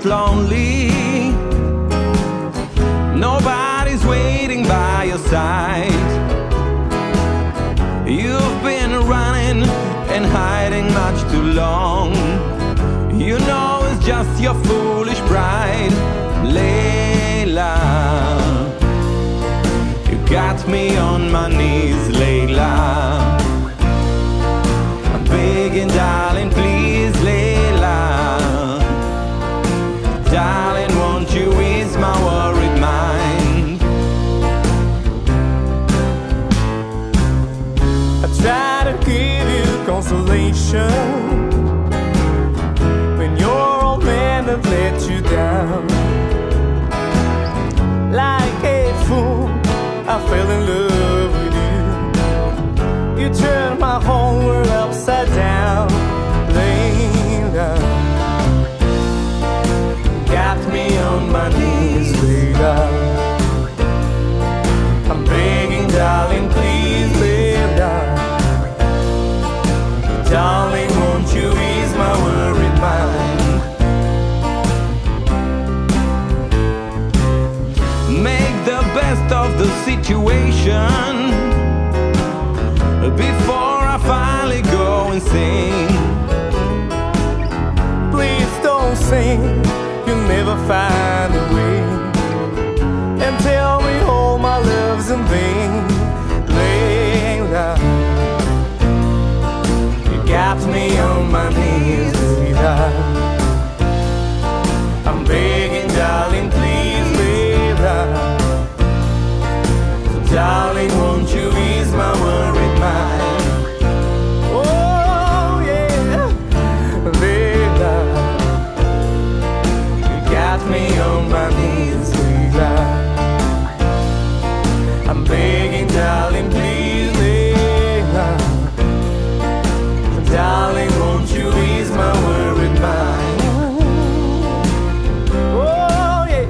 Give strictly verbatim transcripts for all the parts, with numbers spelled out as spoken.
get lonely, nobody's waiting by your side. You've been running and hiding much too long. You know it's just your foolish pride, Layla. You got me on my knees, Layla. I'm begging, darling, please, Layla. Darling, won't you ease my worried mind? I try to give you consolation when your old man had let you down. Like a fool, I fell in love with you. You turned my whole world upside down, Layla. Got me on my knees, Layla. I'm begging, darling, please, Layla. Darling, won't you ease my worried mind? Make the best of the situation before I finally go insane. Please don't sing, you'll never find a way, and tell me all my love's in vain, Layla. You got me on my knees, Layla. I'm begging, darling, please, Layla. So darling, won't you ease my worried mind? Oh yeah, Layla. Got me on my knees, Layla. I'm begging, darling, please, Layla. Darling, won't you ease my worried mind? Oh yeah.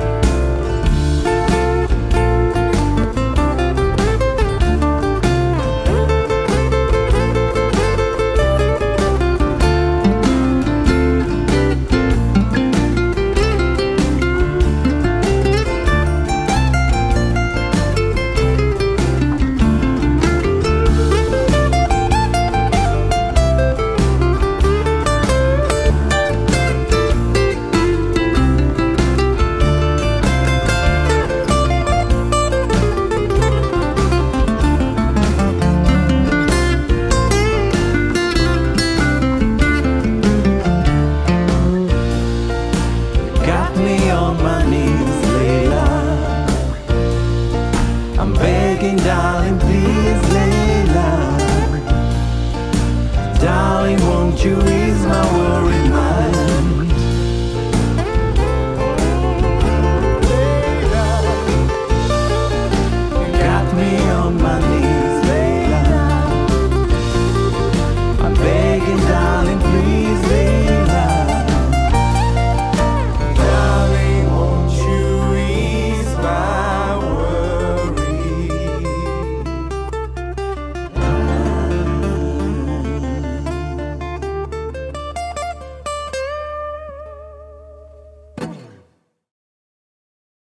Got me on my knees, Layla. I'm begging, darling, please, Layla. Darling, won't you ease my worried